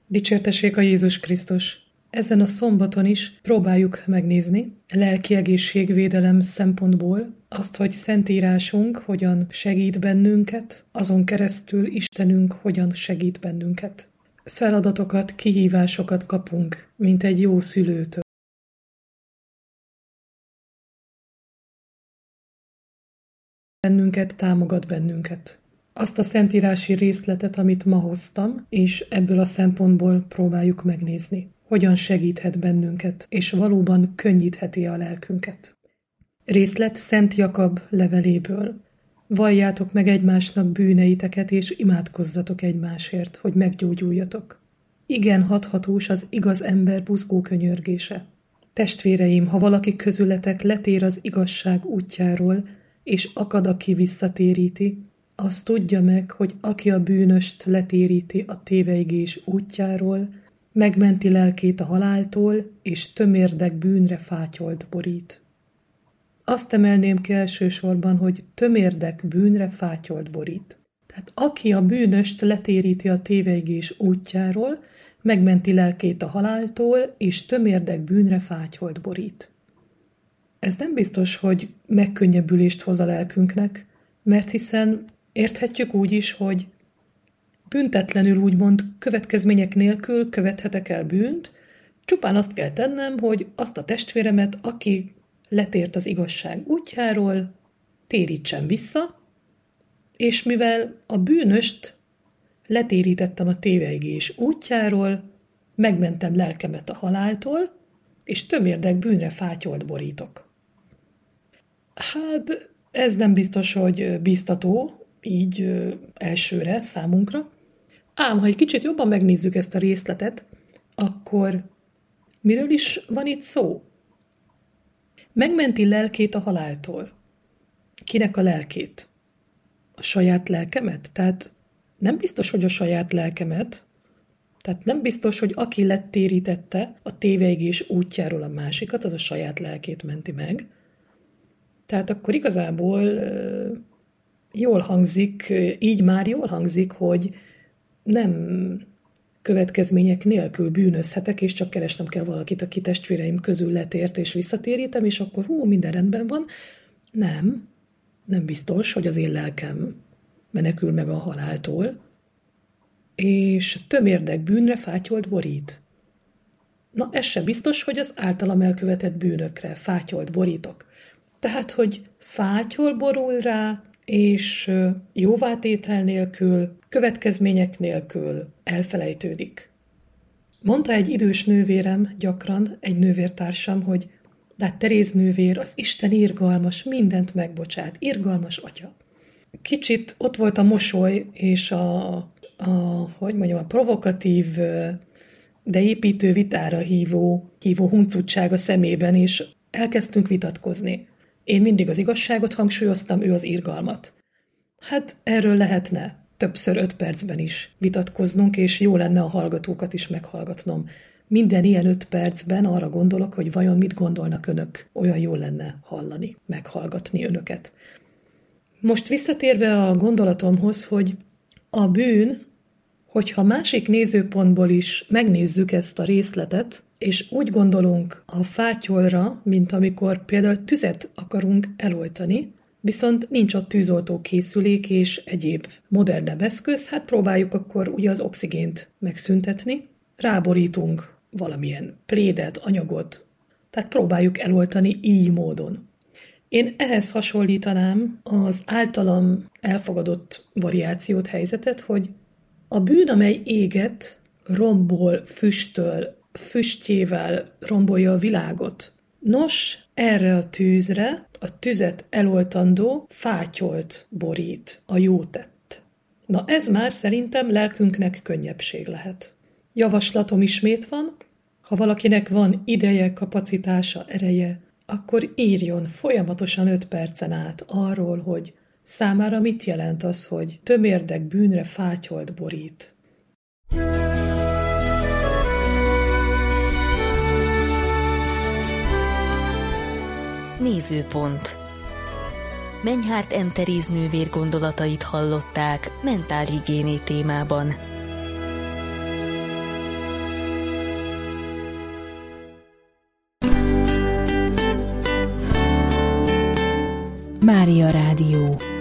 Dicsértessék a Jézus Krisztus! Ezen a szombaton is próbáljuk megnézni lelki egészségvédelem szempontból azt, hogy Szentírásunk hogyan segít bennünket, azon keresztül Istenünk hogyan segít bennünket. Feladatokat, kihívásokat kapunk, mint egy jó szülőtől. Bennünket, támogat bennünket. Azt a szentírási részletet, amit ma hoztam, és ebből a szempontból próbáljuk megnézni. Hogyan segíthet bennünket, és valóban könnyítheti a lelkünket. Részlet Szent Jakab leveléből. Valljátok meg egymásnak bűneiteket, és imádkozzatok egymásért, hogy meggyógyuljatok. Igen hathatós az igaz ember buzgó könyörgése. Testvéreim, ha valaki közületek letér az igazság útjáról, és akad, aki visszatéríti, azt tudja meg, hogy aki a bűnöst letéríti a téveigés útjáról, megmenti lelkét a haláltól, és tömérdek bűnre fátyolt borít. Azt emelném ki elsősorban, hogy tömérdek bűnre fátyolt borít. Tehát aki a bűnöst letéríti a téveigés útjáról, megmenti lelkét a haláltól, és tömérdek bűnre fátyolt borít. Ez nem biztos, hogy megkönnyebbülést hoz a lelkünknek, mert hiszen érthetjük úgy is, hogy büntetlenül úgymond következmények nélkül követhetek el bűnt, csupán azt kell tennem, hogy azt a testvéremet, aki letért az igazság útjáról, térítsem vissza, és mivel a bűnöst letérítettem a téveigés útjáról, megmentem lelkemet a haláltól, és tömérdek bűnre fátyolt borítok. Hát ez nem biztos, hogy biztató, így elsőre számunkra. Ám, ha egy kicsit jobban megnézzük ezt a részletet, akkor miről is van itt szó? Megmenti lelkét a haláltól. Kinek a lelkét? A saját lelkemet? Tehát nem biztos, hogy a saját lelkemet, tehát nem biztos, hogy aki lettérítette a téveigés útjáról a másikat, az a saját lelkét menti meg. Tehát akkor igazából jól hangzik, így már jól hangzik, hogy nem következmények nélkül bűnözhetek, és csak keresnem kell valakit, aki testvéreim közül letért, és visszatérítem, és akkor minden rendben van. Nem biztos, hogy az én lelkem menekül meg a haláltól, és tömérdek bűnre fátyolt borít. Na, ez se biztos, hogy az általam elkövetett bűnökre fátyolt borítok. Tehát, hogy fátyol borul rá, és jóvátétel nélkül, következmények nélkül elfelejtődik. Mondta egy idős nővérem gyakran, egy nővértársam, hogy de hát Teréz nővér, az Isten irgalmas, mindent megbocsát, irgalmas atya. Kicsit ott volt a mosoly, és a provokatív, de építő vitára hívó huncutság a szemében, és elkezdtünk vitatkozni. Én mindig az igazságot hangsúlyoztam, ő az irgalmat. Hát erről lehetne többször 5 percben is vitatkoznunk, és jó lenne a hallgatókat is meghallgatnom. Minden ilyen 5 percben arra gondolok, hogy vajon mit gondolnak önök. Olyan jó lenne hallani, meghallgatni önöket. Most visszatérve a gondolatomhoz, hogy a bűn, hogyha másik nézőpontból is megnézzük ezt a részletet, és úgy gondolunk a fátyolra, mint amikor például tüzet akarunk eloltani, viszont nincs ott tűzoltó készülék és egyéb modernebb eszköz, hát próbáljuk akkor ugye az oxigént megszüntetni, ráborítunk valamilyen plédet, anyagot, tehát próbáljuk eloltani így módon. Én ehhez hasonlítanám az általam elfogadott variációt, helyzetet, hogy a bűn, amely éget, rombol, füstöl, füstjével rombolja a világot. Nos, erre a tűzre, a tüzet eloltandó fátyolt borít, a jó tett. Na ez már szerintem lelkünknek könnyebbség lehet. Javaslatom ismét van, ha valakinek van ideje, kapacitása, ereje, akkor írjon folyamatosan 5 percen át arról, hogy számára mit jelent az, hogy tömérdek bűnre fátyolt borít. Nézőpont. Menyhárt M. Teréz nővér gondolatait hallották mentálhigiéné témában. Mária Rádió.